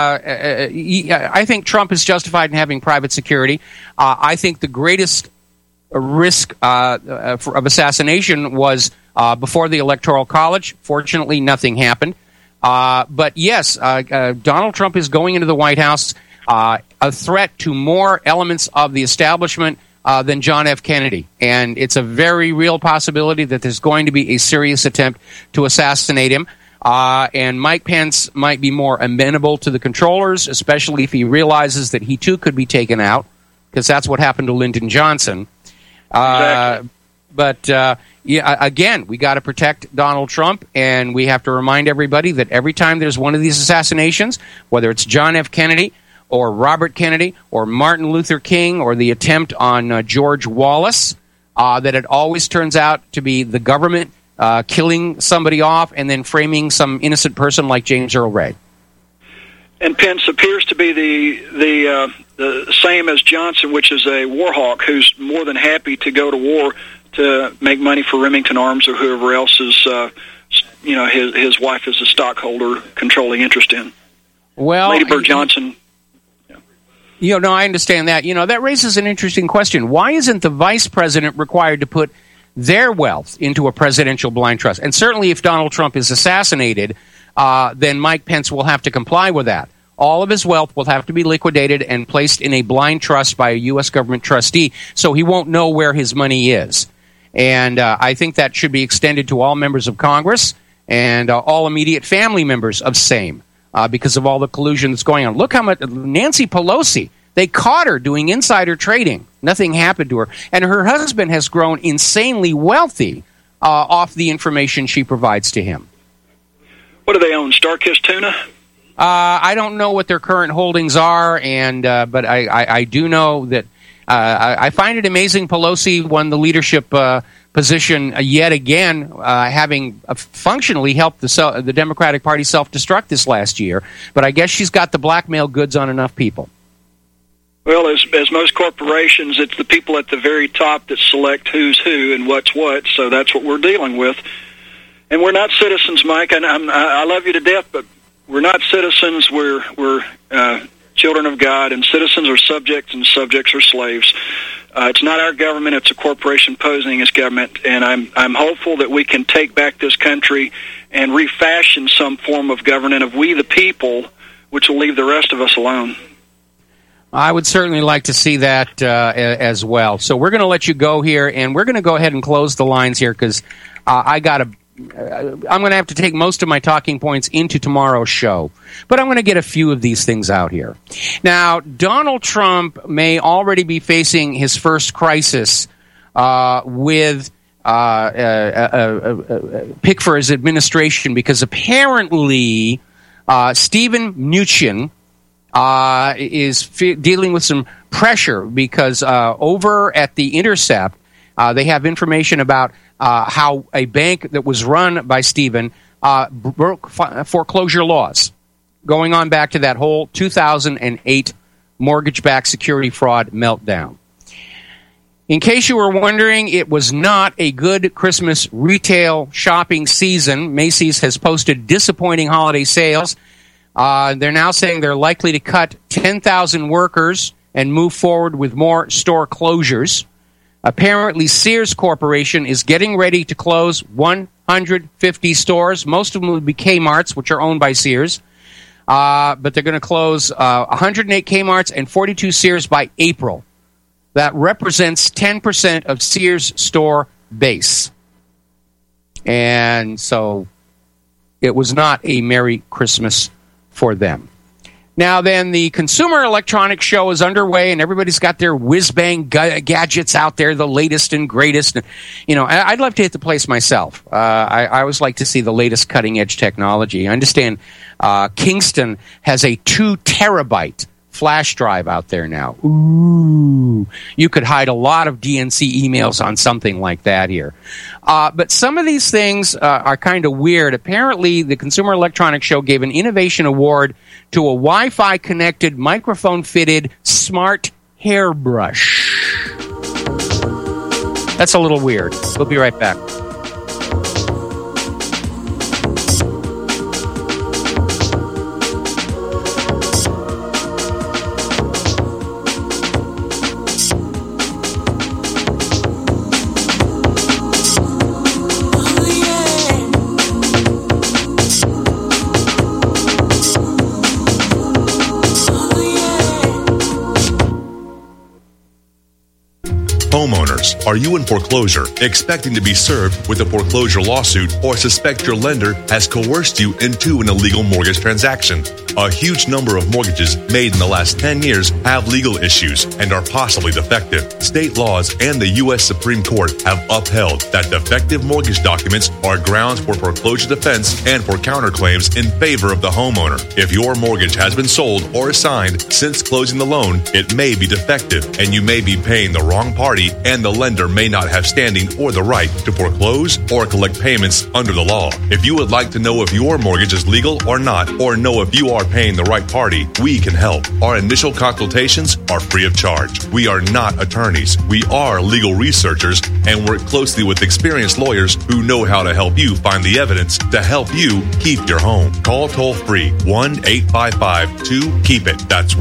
I think Trump is justified in having private security. I think the greatest risk of assassination was before the Electoral College. Fortunately, nothing happened. But yes, Donald Trump is going into the White House a threat to more elements of the establishment than John F. Kennedy. And it's a very real possibility that there's going to be a serious attempt to assassinate him. And Mike Pence might be more amenable to the controllers, especially if he realizes that he too could be taken out, because that's what happened to Lyndon Johnson. Exactly. But again, we got to protect Donald Trump, and we have to remind everybody that every time there's one of these assassinations, whether it's John F. Kennedy or Robert Kennedy or Martin Luther King or the attempt on George Wallace, that it always turns out to be the government killing somebody off and then framing some innocent person like James Earl Ray. And Pence appears to be the same as Johnson, which is a war hawk who's more than happy to go to war to make money for Remington Arms or whoever else is, his wife is a stockholder controlling interest in. Well, Lady Bird Johnson. I understand that. That raises an interesting question. Why isn't the vice president required to put their wealth into a presidential blind trust? And certainly if Donald Trump is assassinated, then Mike Pence will have to comply with that. All of his wealth will have to be liquidated and placed in a blind trust by a U.S. government trustee, so he won't know where his money is. And I think that should be extended to all members of Congress and all immediate family members of same, because of all the collusion that's going on. Look how much Nancy Pelosi, they caught her doing insider trading. Nothing happened to her. And her husband has grown insanely wealthy off the information she provides to him. What do they own, Starkist Tuna? I don't know what their current holdings are, and but I do know that I find it amazing Pelosi won the leadership position yet again, having functionally helped the Democratic Party self-destruct this last year. But I guess she's got the blackmail goods on enough people. Well, as most corporations, it's the people at the very top that select who's who and what's what, so that's what we're dealing with. And we're not citizens, Mike, and I love you to death, but we're not citizens. We're children of God, and citizens are subjects, and subjects are slaves. It's not our government; it's a corporation posing as government. And I'm hopeful that we can take back this country and refashion some form of government of we the people, which will leave the rest of us alone. I would certainly like to see that as well. So we're going to let you go here, and we're going to go ahead and close the lines here because I'm going to have to take most of my talking points into tomorrow's show. But I'm going to get a few of these things out here. Now, Donald Trump may already be facing his first crisis with pick for his administration because apparently Stephen Mnuchin is dealing with some pressure because over at The Intercept, they have information about how a bank that was run by Stephen broke foreclosure laws, going on back to that whole 2008 mortgage-backed security fraud meltdown. In case you were wondering, it was not a good Christmas retail shopping season. Macy's has posted disappointing holiday sales. They're now saying they're likely to cut 10,000 workers and move forward with more store closures. Apparently, Sears Corporation is getting ready to close 150 stores. Most of them will be Kmart's, which are owned by Sears. But they're going to close 108 Kmart's and 42 Sears by April. That represents 10% of Sears store base. And so it was not a Merry Christmas for them. Now then, the Consumer Electronics Show is underway, and everybody's got their whiz-bang gadgets out there, the latest and greatest. You know, I'd love to hit the place myself. I always like to see the latest cutting-edge technology. I understand Kingston has a 2 terabyte flash drive out there now. Ooh, you could hide a lot of DNC emails on something like that here. But some of these things are kind of weird. Apparently, the Consumer Electronics Show gave an innovation award to a Wi-Fi connected, microphone-fitted, smart hairbrush. That's a little weird. We'll be right back. Homeowners, are you in foreclosure, expecting to be served with a foreclosure lawsuit, or suspect your lender has coerced you into an illegal mortgage transaction? A huge number of mortgages made in the last 10 years have legal issues and are possibly defective. State laws and the U.S. Supreme Court have upheld that defective mortgage documents are grounds for foreclosure defense and for counterclaims in favor of the homeowner. If your mortgage has been sold or assigned since closing the loan, it may be defective and you may be paying the wrong party, and the lender may not have standing or the right to foreclose or collect payments under the law. If you would like to know if your mortgage is legal or not, or know if you are paying the right party, we can help. Our initial consultations are free of charge. We are not attorneys. We are legal researchers and work closely with experienced lawyers who know how to help you find the evidence to help you keep your home. Call toll-free 1-855-2-KEEP-IT. That's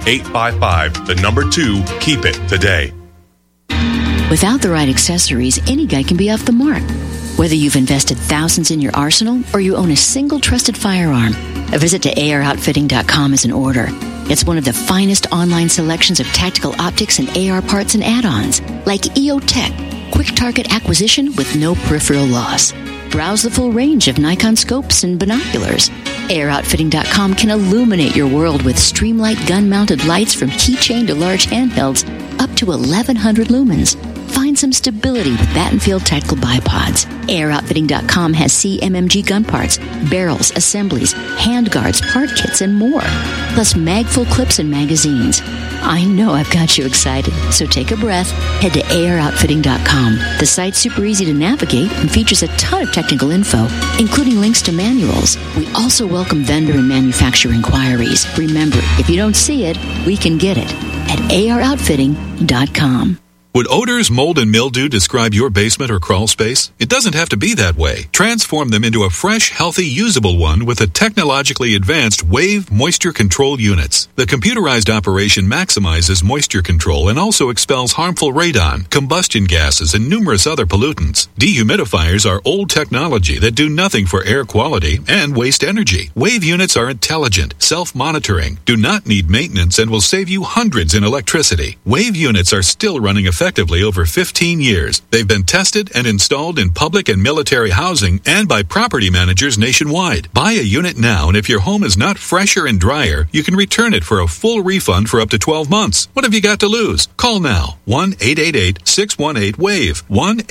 1-855-2-KEEP-IT today. Without the right accessories, any guy can be off the mark. Whether you've invested thousands in your arsenal or you own a single trusted firearm, a visit to AROutfitting.com is in order. It's one of the finest online selections of tactical optics and AR parts and add-ons, like EOTech, quick target acquisition with no peripheral loss. Browse the full range of Nikon scopes and binoculars. AROutfitting.com can illuminate your world with Streamlight gun-mounted lights from keychain to large handhelds up to 1,100 lumens. Find some stability with Battenfield Tactical Bipods. AirOutfitting.com has CMMG gun parts, barrels, assemblies, handguards, part kits, and more. Plus mag-full clips and magazines. I know I've got you excited, so take a breath. Head to AirOutfitting.com. The site's super easy to navigate and features a ton of technical info, including links to manuals. We also welcome vendor and manufacturer inquiries. Remember, if you don't see it, we can get it at AirOutfitting.com. Would odors, mold, and mildew describe your basement or crawl space? It doesn't have to be that way. Transform them into a fresh, healthy, usable one with the technologically advanced Wave Moisture Control Units. The computerized operation maximizes moisture control and also expels harmful radon, combustion gases, and numerous other pollutants. Dehumidifiers are old technology that do nothing for air quality and waste energy. Wave units are intelligent, self-monitoring, do not need maintenance, and will save you hundreds in electricity. Wave units are still running effectively over 15 years. They've been tested and installed in public and military housing and by property managers nationwide. Buy a unit now, and if your home is not fresher and drier, you can return it for a full refund for up to 12 months. What have you got to lose? Call now. 1-888-618-WAVE.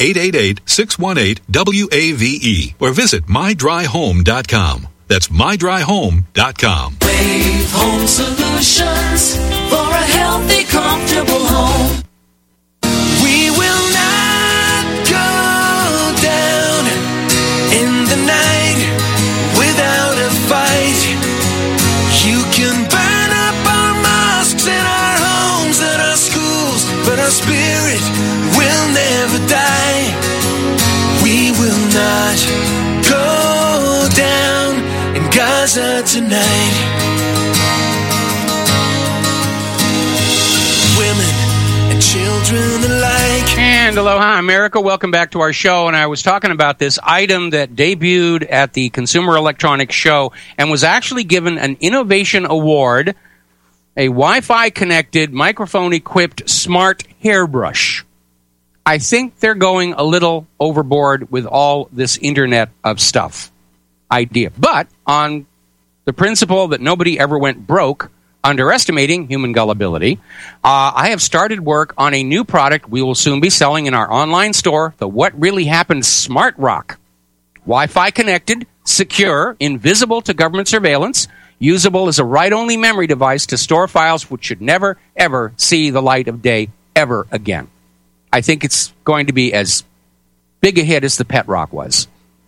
1-888-618-WAVE. Or visit mydryhome.com. That's mydryhome.com. Wave Home Solutions for a healthy, comfortable home. We will not go down in the night without a fight. You can burn up our mosques and our homes and our schools, but our spirit will never die. We will not go down in Gaza tonight. Women and children alike. And aloha, America. Welcome back to our show. And I was talking about this item that debuted at the Consumer Electronics Show and was actually given an Innovation Award, a Wi-Fi connected, microphone equipped smart hairbrush. I think they're going a little overboard with all this Internet of Stuff idea. But on the principle that nobody ever went broke, underestimating human gullibility, I have started work on a new product we will soon be selling in our online store, the What Really Happened Smart Rock. Wi-Fi connected, secure, invisible to government surveillance, usable as a write-only memory device to store files which should never, ever see the light of day ever again. I think it's going to be as big a hit as the Pet Rock was.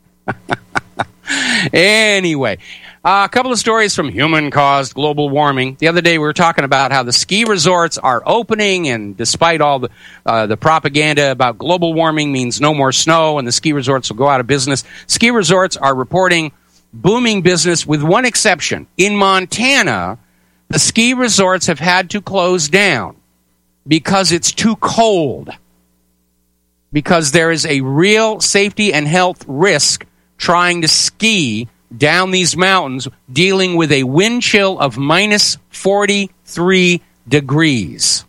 Anyway, a couple of stories from human-caused global warming. The other day we were talking about how the ski resorts are opening, and despite all the propaganda about global warming means no more snow and the ski resorts will go out of business, ski resorts are reporting booming business with one exception. In Montana, the ski resorts have had to close down because it's too cold. Because there is a real safety and health risk trying to ski down these mountains, dealing with a wind chill of minus 43 degrees.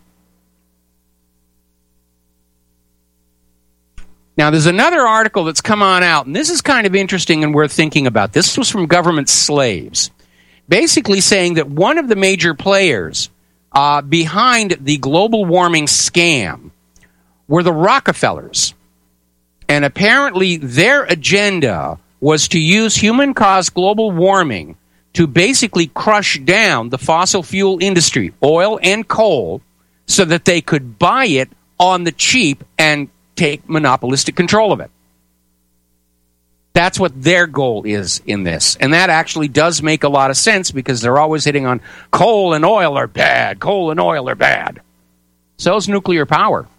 Now, there's another article that's come on out, and this is kind of interesting and worth thinking about. This was from Government Slaves, basically saying that one of the major players behind the global warming scam were the Rockefellers. And apparently their agenda was to use human-caused global warming to basically crush down the fossil fuel industry, oil and coal, so that they could buy it on the cheap and take monopolistic control of it. That's what their goal is in this. And that actually does make a lot of sense because they're always hitting on coal and oil are bad, coal and oil are bad. So is nuclear power.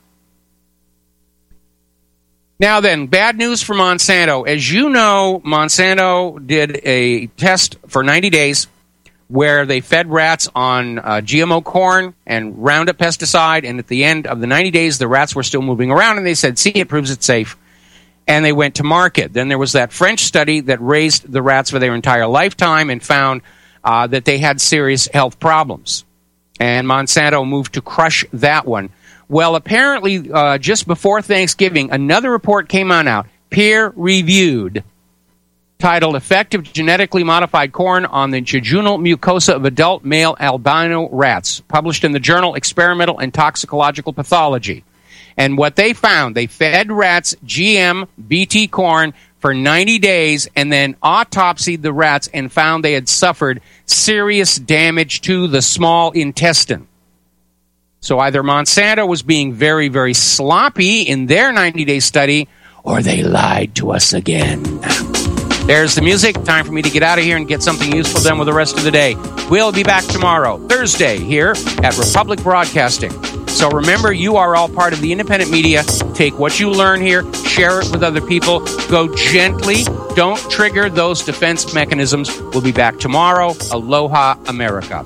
Now then, bad news for Monsanto. As you know, Monsanto did a test for 90 days where they fed rats on GMO corn and Roundup pesticide, and at the end of the 90 days, the rats were still moving around, and they said, see, it proves it's safe, and they went to market. Then there was that French study that raised the rats for their entire lifetime and found that they had serious health problems, and Monsanto moved to crush that one. Well, apparently, just before Thanksgiving, another report came out, peer-reviewed, titled Effect of Genetically Modified Corn on the Jejunal Mucosa of Adult Male Albino Rats, published in the journal Experimental and Toxicological Pathology. And what they found, they fed rats GM BT corn for 90 days and then autopsied the rats and found they had suffered serious damage to the small intestine. So either Monsanto was being very, very sloppy in their 90-day study, or they lied to us again. There's the music. Time for me to get out of here and get something useful done with the rest of the day. We'll be back tomorrow, Thursday, here at Republic Broadcasting. So remember, you are all part of the independent media. Take what you learn here, share it with other people. Go gently. Don't trigger those defense mechanisms. We'll be back tomorrow. Aloha, America.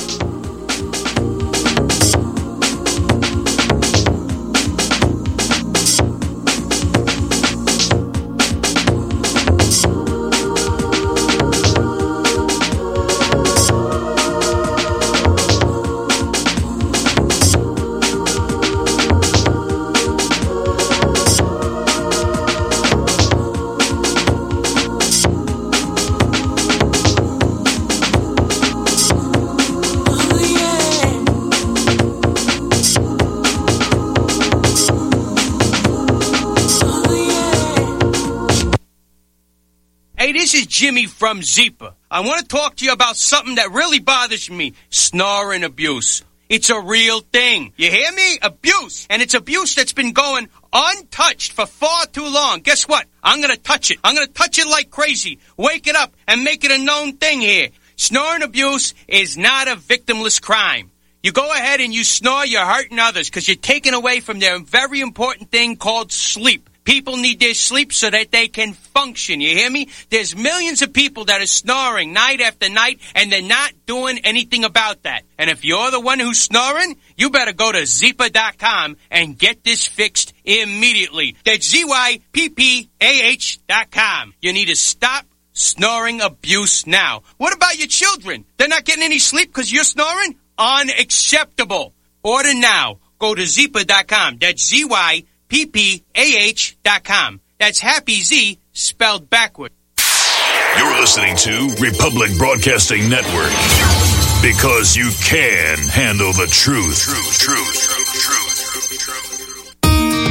This is Jimmy from Zeepa. I want to talk to you about something that really bothers me, snoring abuse. It's a real thing. You hear me? Abuse. And it's abuse that's been going untouched for far too long. Guess what? I'm going to touch it. I'm going to touch it like crazy. Wake it up and make it a known thing here. Snoring abuse is not a victimless crime. You go ahead and you snore, you're hurting others because you're taking away from their very important thing called sleep. People need their sleep so that they can function. You hear me? There's millions of people that are snoring night after night, and they're not doing anything about that. And if you're the one who's snoring, you better go to Zeepa.com and get this fixed immediately. That's ZYPPAH.com. You need to stop snoring abuse now. What about your children? They're not getting any sleep because you're snoring? Unacceptable. Order now. Go to Zeepa.com. That's ZYPPAH.com. happyzppah.com. That's Happy Z spelled backward. You're listening to Republic Broadcasting Network, because you can handle the truth.